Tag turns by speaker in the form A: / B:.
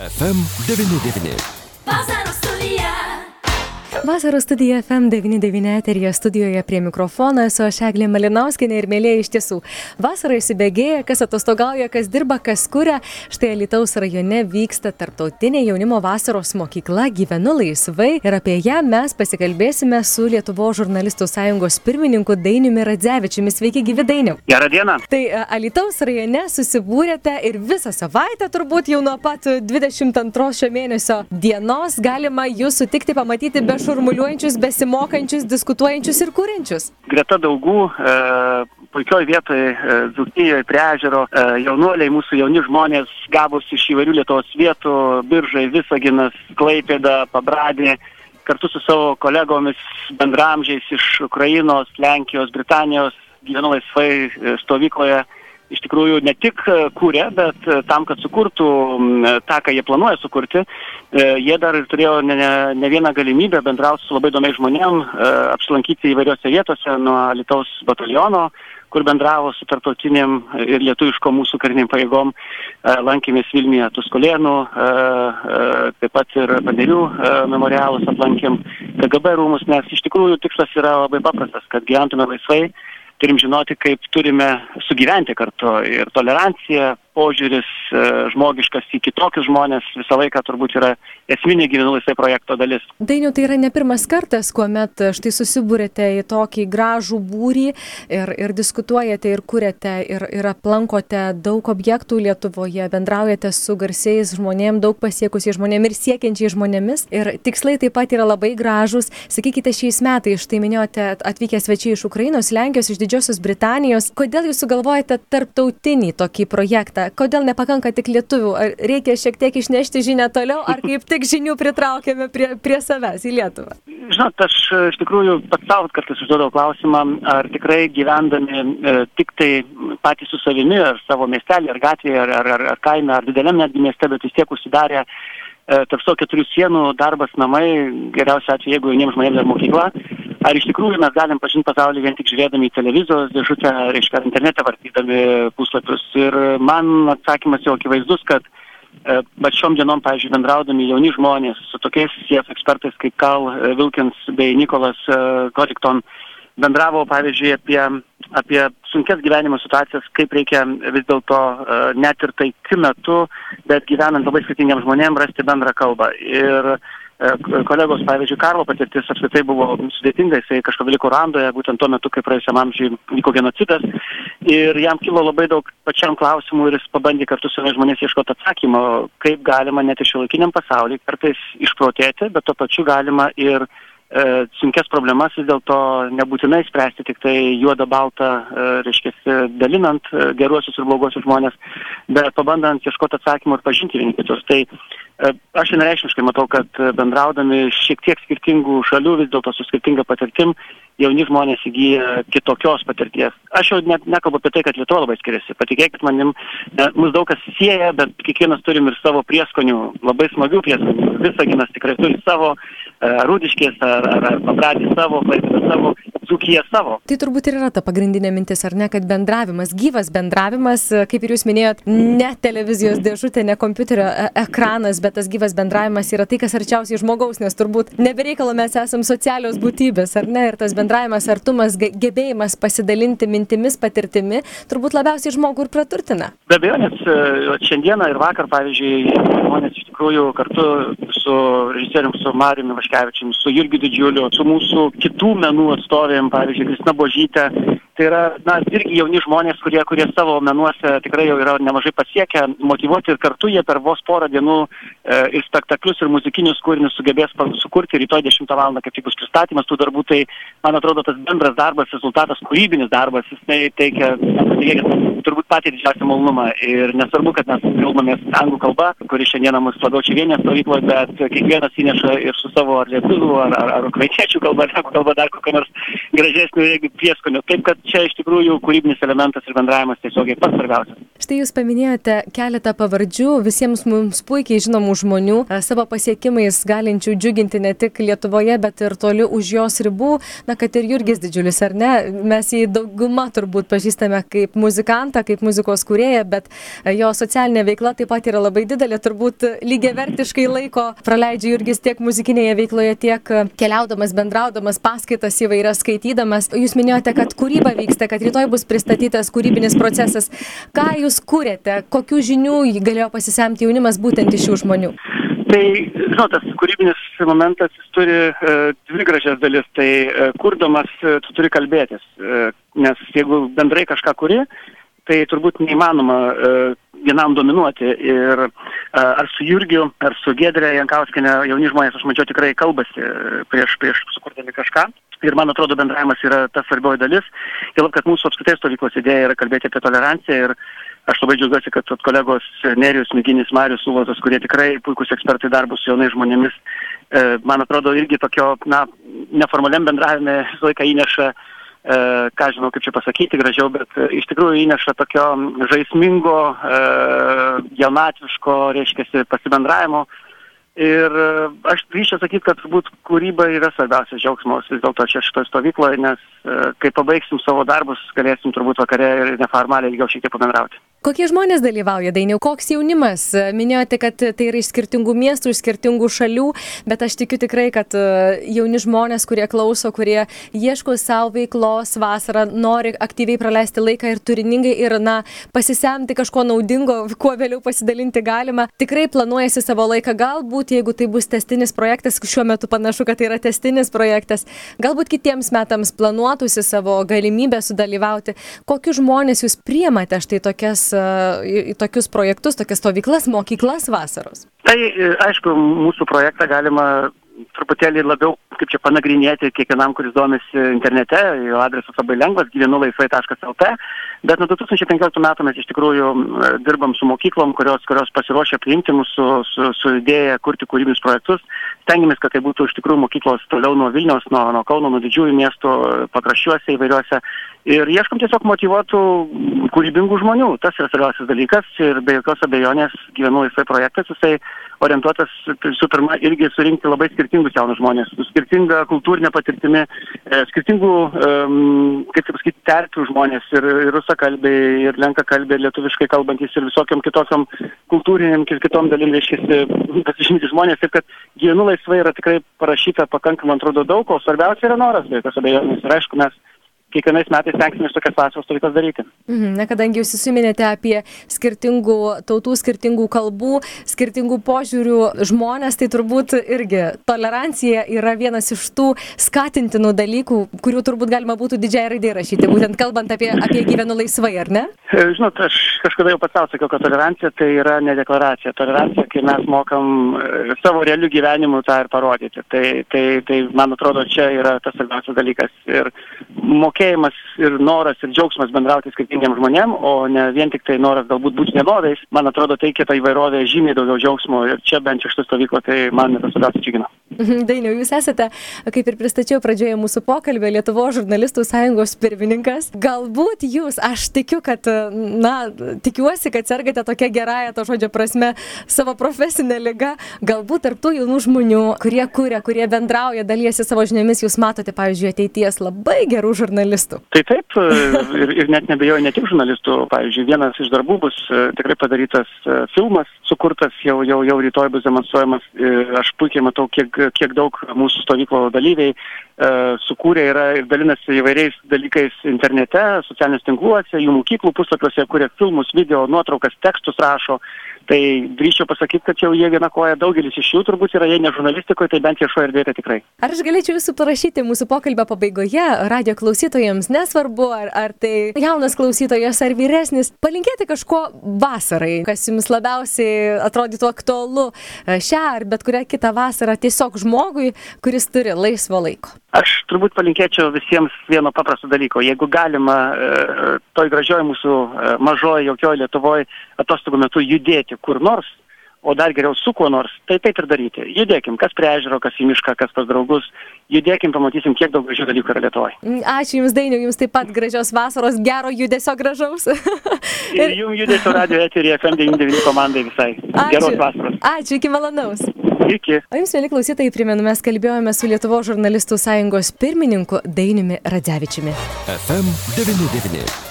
A: FM99.
B: Vasaros studija FM99 eteryje, studijoje prie mikrofono esu aš Eglė Malinauskienė ir mėlėjai iš tiesų. Vasara įsibėgėja, kas atostogauja, kas dirba, kas kuria. Štai Alytaus rajone vyksta tarptautinė jaunimo vasaros mokykla Gyvenu laisvai ir apie ją mes pasikalbėsime su Lietuvos žurnalistų sąjungos pirmininku Dainiumi Radzevičiumi. Sveiki, gyvi Dainiau.
C: Gerą dieną.
B: Tai Alytaus rajone susibūrėte ir visą savaitę, turbūt jau nuo pat 22 šio mėnesio dienos galima jūs sutikti, pamatyti be šurmuliuojančius, besimokančius, diskutuojančius ir kuriančius.
C: Greta Daugų, puikioj vietoje, Dzūkijoje, prie ežero, jaunuoliai, mūsų jauni žmonės, gabus iš įvairių Lietuvos vietų, Biržai, Visaginas, Klaipėda, Pabradė, kartu su savo kolegomis, bendramžiais iš Ukrainos, Lenkijos, Britanijos, Gyvenu laisvai stovykloje. Iš tikrųjų ne tik kūrė, bet tam, kad sukurtų tą, ką jie planuoja sukurti, jie dar ir turėjo ne vieną galimybę bendrauti su labai įdomiais žmonėm, apsilankyti įvairiose vietose nuo Alytaus bataliono, kur bendravo su tarptautiniam ir lietuviško mūsų kariniam pajėgom, lankėmės Vilniuje Tuskulėnų, taip pat ir Panerių memorialus aplankėm, KGB rūmus, nes iš tikrųjų tikslas yra labai paprastas, kad gyventume laisvai. Turim žinoti, kaip turime sugyventi kartu ir tolerancija, požiūris žmogiškas į kitokius žmonės visą laiką turbūt yra esminė Gyvenu laisvai projekto dalis.
B: Dainiau, tai yra ne pirmas kartas, kuomet štai susibūrėte į tokį gražų būrį ir diskutuojate ir kuriate ir aplankote daug objektų Lietuvoje, bendraujate su garsiais žmonėm, daug pasiekusiais žmonėm ir siekiančiais žmonėmis ir tikslai taip pat yra labai gražūs. Sakykite, šiais metais, štai minėjote, atvykę svečiai iš Ukrainos, Lenkijos, iš Didžiosios Britanijos. Kodėl jūs sugalvojate tarptautinį tokį projektą? Kodėl nepakanka tik lietuvių? Ar reikia šiek tiek išnešti žinią toliau, ar kaip tik žinių pritraukiame prie savęs į Lietuvą?
C: Žinot, aš iš tikrųjų pats savo kartais užduodavau klausimą, ar tikrai gyvendami tik tai patys su savimi, ar savo miestelį, ar gatvėje, ar kaime, ar dideliam netgi mieste, bet vis tiek užsidarę tarp savo 4 sienų, darbas, namai, geriausia atveju, jeigu jauniems žmonėms dar mokykla. Ar iš tikrųjų mes galim pažinti pasaulį vien tik žiūrėdami į televizijos dėžutę, reiškia, internete vartydami puslapius. Ir man atsakymas jau akivaizdus, kad šiom dienom, pavyzdžiui, bendraudami jauni žmonės su tokiais JAF ekspertais kaip Carl Wilkins bei Nicholas Godington, bendravo, pavyzdžiui, apie sunkias gyvenimo situacijas, kaip reikia vis dėlto net ir taikiu metu, bet gyvenant labai skirtingiems žmonėms rasti bendrą kalbą. Ir kolegos, pavyzdžiui, Karlo patirtis apskritai buvo sudėtinga, jisai kažkada liko Ruandoje, būtent tuo metu, kai praėjusiam amžiui vyko genocidas, ir jam kilo labai daug pačiam klausimų ir jis pabandė kartu su žmonės ieškoti atsakymo, kaip galima net ir šiuolaikiniam pasauliui kartais išprotėti, bet tuo pačiu galima ir sunkias problemas vis dėlto nebūtinai spręsti tik tai juoda balta, reiškia, dalinant geruosius ir blogosius žmonės, bet pabandant ieškoti atsakymų ir pažinti vieni kitus. Tai aš vienareikšmiškai matau, kad bendraudami šiek tiek skirtingų šalių, vis dėlto su skirtinga patirtim, jauni žmonės įgyja kitokios patirties. Aš jau net nekalbu apie tai, kad Lietuva labai skiriasi. Patikėkit manim, mus daug kas sieja, bet kiekvienas turim ir savo prieskonių, labai smagių prieskonių. Visaginas tikrai turi savo, Rūdiškės ar Pabradė savo, Klaipėda savo, Dzūkija savo.
B: Tai turbūt ir yra ta pagrindinė mintis, ar ne, kad bendravimas, gyvas bendravimas, kaip ir jūs minėjot, ne televizijos dėžutė, ne kompiuterio ekranas, bet tas gyvas bendravimas yra tai, kas arčiausiai žmogaus, nes turbūt nebereikalo mes esam socialios būtybės, ar ne, ir tas bendravimas, artumas, gebėjimas pasidalinti mintimis, patirtimi, turbūt labiausiai žmogų ir praturtina.
C: Be abejo, nes šiandieną ir vakar, pavyzdžiui, žmonės iš tikrųjų kartu su režisierium, su Mariumi Vaškevičiumi, su Jurgiu Didžiuliu, su mūsų kitų menų atstovėm, pavyzdžiui, Kristina Božytė. Tai yra, irgi jauni žmonės, kurie savo menuose tikrai jau yra nemažai pasiekę, motyvuoti ir kartu jie per vos porą dienų ir spektaklius, ir muzikinius kūrinius sugebės sukurti. Rytoj 10 val. Kaip tik bus pristatymas tų darbų, tai man atrodo tas bendras darbas, rezultatas, kūrybinis darbas, jis teikia turbūt patį didžiausią malonumą. Ir nesvarbu, kad mes kalbamės anglų kalba, kuri šiandieną mus labiau čia vienė stovykloje, bet kiekvienas įneša ir su savo ar lietuvių, ar ukrainiečių kalba, dar kokią nors gražesnių prieskonių. Taip, kad čia iš tikrųjų kūrybinis elementas ir bendravimas tiesiogiai pats svarbiausias.
B: Štai jūs paminėjote keletą pavardžių, visiems mums puikiai žinomų žmonių, savo pasiekimais galinčių džiuginti ne tik Lietuvoje, bet ir toli už jos ribų. Na, kad ir Jurgis Didžiulis, ar ne? Mes jį dauguma turbūt pažįstame kaip muzikantą, kaip muzikos kūrėją, bet jo socialinė veikla taip pat yra labai didelė. Turbūt lygiavertiškai laiko praleidžia Jurgis tiek muzikinėje veikloje, tiek keliaudamas, bendraudamas, paskaitas įvairias skaitydamas. Jūs minėjote, kad kūryba vyksta, kad rytoj bus pristatytas kūrybinis procesas. Ką jūs kūrėte, kokių žinių galėjo pasisemti jaunimas būtent iš šių žmonių?
C: Tai, žinot, tas kūrybinis momentas jis turi dvi gražias dalis. Tai kurdamas tu turi kalbėtis, nes jeigu bendrai kažką kuri, tai turbūt neįmanoma vienam dominuoti. Ir ar su Jurgiu, ar su Giedre Jankauskiene jauni žmonės, aš mačiau, tikrai kalbasi prieš sukurdami kažką. Ir man atrodo, bendravimas yra ta svarbioji dalis. Ir kad mūsų apskritai stovyklos idėja yra kalbėti apie toleranciją. Ir aš labai džiaugiuosi, kad kolegos Nerijus Miginis, Marius Sulotas, kurie tikrai puikus ekspertai darbus su jaunais žmonėmis, man atrodo, irgi tokio, neformaliam bendravime visą laiką įneša, ką žinau, kaip čia pasakyti gražiau, bet iš tikrųjų įneša tokio žaismingo, jaunatviško, reiškiasi, pasibendravimo. Ir aš drįsčiau sakyti, kad turbūt kūryba yra svarbiausias džiaugsmas vis dėlto čia šitoje stovykloje, nes kai pabaigsim savo darbus, galėsim turbūt vakare ir neformaliai ilgiau šiek tiek pabendrauti.
B: Kokie žmonės dalyvauja, Dainiau? Koks jaunimas? Minėjote, kad tai yra iš skirtingų miestų, iš skirtingų šalių, bet aš tikiu tikrai, kad jauni žmonės, kurie klauso, kurie ieško savo veiklos vasarą, nori aktyviai praleisti laiką ir turiningai ir, pasisemti kažko naudingo, kuo vėliau pasidalinti galima. Tikrai planuojasi savo laiką, galbūt, jeigu tai bus tęstinis projektas, šiuo metu panašu, kad tai yra tęstinis projektas, galbūt kitiems metams planuotųsi savo galimybę sudalyvauti. Kokius žmonės jūs priimate štai į tokius projektus, tokias stovyklas, mokyklas vasaros?
C: Tai, aišku, mūsų projektą galima truputėlį labiau, kaip čia panagrinėti kiekvienam, kuris domisi internete, jo adresas labai lengvas, gyvenulaisvai.lt, bet nuo 2015 metų mes iš tikrųjų dirbam su mokyklom, kurios pasiruošia priimti mūsų su idėja kurti kūrybinius projektus. Stengiamės, kad tai būtų iš tikrųjų mokyklos toliau nuo Vilniaus, nuo Kauno, nuo didžiųjų miestų, pakraščiuose įvairiuose. Ir ieškom tiesiog motyvuotų kūrybingų žmonių. Tas yra svarbiausias dalykas ir be jokios abejonės Gyvenu laisvai projektas, jisai orientuotas visų pirma irgi surinkti labai skirtingus jaunus žmonės, su skirtinga kultūrinė patirtimi, skirtingų, kaip pasakyti, terpių žmonės ir rusakalbiai, ir lenkakalbiai, ir lietuviškai kalbantys, ir visokiam kitokiam kultūriniam ir kitom dalim reiškiasi pasižymyti žmonės. Ir kad Gyvenu laisvai yra tikrai parašyta pakankamai, man atrodo, daug, o svarbiausia yra noras, be jokios abejonės. Ir aišku, mes kiekvienais metais stengsimės tokias vasaros stovyklas daryti.
B: Kadangi jūs užsiminėte apie skirtingų tautų, skirtingų kalbų, skirtingų požiūrių žmonės, tai turbūt irgi tolerancija yra vienas iš tų skatintinų dalykų, kurių turbūt galima būtų didžiąją raidę rašyti, būtent kalbant apie Gyvenu laisvai, ar ne?
C: Žinot, aš kažkada jau pats sakiau, kad tolerancija tai yra ne deklaracija. Tolerancija, kai mes mokam savo realių gyvenimų tą ir parodyti. Tai man atrodo, čia yra tas svarbiausias dalykas. Ir mokėjimas ir noras ir džiaugsmas bendrauti skirtingiem žmonėm, o ne vien tik tai noras galbūt būti vienodais, man atrodo, teikia tą įvairovę žymiai daugiau džiaugsmo ir čia bent iš tų stovyklų tai man tas labiausiai džiugina.
B: Dainiau, jūs esate, kaip ir pristačiau pradžioje mūsų pokalbio, Lietuvos žurnalistų sąjungos pirmininkas. Galbūt jūs, aš tikiu, kad, tikiuosi, kad sergate tokia gerąja to žodžio prasme savo profesinę ligą. Galbūt tarp tų jaunų žmonių, kurie kuria, kurie bendrauja, dalyjasi savo žiniomis, jūs matote, pavyzdžiui, ateities labai gerų žurnalistų.
C: Tai taip, ir net nebejoju ne tik žurnalistų. Pavyzdžiui, vienas iš darbų bus tikrai padarytas filmas, sukurtas, jau rytoj bus demonstruojamas. Aš puikiai matau, kiek daug mūsų stovyklo dalyviai sukūrė yra ir dalinasi įvairiais dalykais internete, socialiniuose tinkluose, jų mokyklų puslapiuose, kurie filmus, video, nuotraukas, tekstus rašo. Tai drįsčiau pasakyti, kad jau jie viena koja, daugelis iš jų turbūt yra, jei ne žurnalistikoje, tai bent viešoje erdvėje tikrai.
B: Ar aš galėčiau jūsų parašyti mūsų pokalbio pabaigoje radijo klausytojams, nesvarbu, ar tai jaunas klausytojas ar vyresnis, palinkėti kažko vasarai, kas jums labiausiai atrodytų aktualu šią ar bet kurią kitą vasarą tiesiog žmogui, kuris turi laisvo laiko?
C: Aš turbūt palinkėčiau visiems vieno paprasto dalyko. Jeigu galima toj gražioj mūsų mažoj, jaukioj Lietuvoj atostogų metu judėti kur nors, o dar geriau su kuo nors, tai taip ir daryti. Judėkim, kas prie ežero, kas į mišką, kas pas draugus. Judėkim, pamatysim, kiek daug gražių dalykų yra Lietuvoje.
B: Ačiū Jums, Dainiau, Jums taip pat gražios vasaros, gero judesio gražaus.
C: Ir Jums judesio radio eterį FM99 komandai visai. Geros vasaros.
B: Ačiū, iki malonaus.
C: Iki.
B: O Jums, mieli klausytojai, primenu, mes kalbėjome su Lietuvos žurnalistų sąjungos pirmininku Dainiumi Radzevičiumi.
A: FM99.